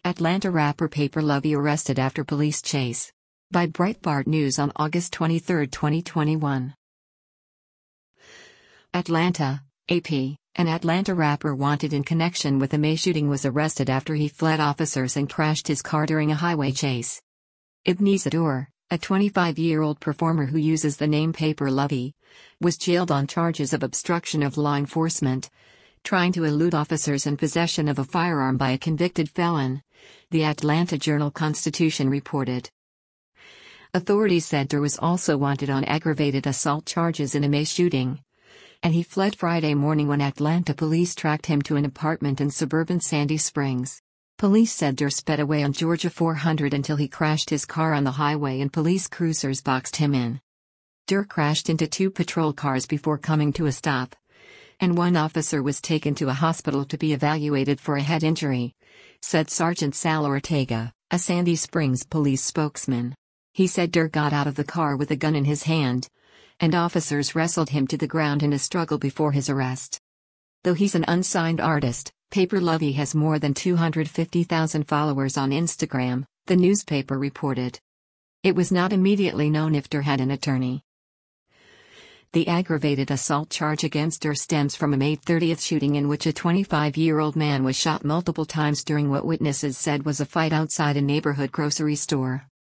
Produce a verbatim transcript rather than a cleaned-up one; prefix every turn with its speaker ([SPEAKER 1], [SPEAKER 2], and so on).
[SPEAKER 1] Atlanta rapper Paper Lovey arrested after police chase. By Breitbart News on August twenty-third, twenty twenty-one. Atlanta, A P. An Atlanta rapper wanted in connection with a May shooting was arrested after he fled officers and crashed his car during a highway chase. Ibn Zador, a twenty-five-year-old performer who uses the name Paper Lovey, was jailed on charges of obstruction of law enforcement, trying to elude officers and possession of a firearm by a convicted felon, the Atlanta Journal-Constitution reported. Authorities said Dur was also wanted on aggravated assault charges in a May shooting, and he fled Friday morning when Atlanta police tracked him to an apartment in suburban Sandy Springs. Police said Dur sped away on Georgia four hundred until he crashed his car on the highway and police cruisers boxed him in. Dur crashed into two patrol cars before coming to a stop, and one officer was taken to a hospital to be evaluated for a head injury, said Sergeant Sal Ortega, a Sandy Springs police spokesman. He said Dur got out of the car with a gun in his hand, and officers wrestled him to the ground in a struggle before his arrest. Though he's an unsigned artist, Paper Lovey has more than two hundred fifty thousand followers on Instagram, the newspaper reported. It was not immediately known if Dur had an attorney. The aggravated assault charge against Dur stems from a May thirtieth shooting in which a twenty-five-year-old man was shot multiple times during what witnesses said was a fight outside a neighborhood grocery store.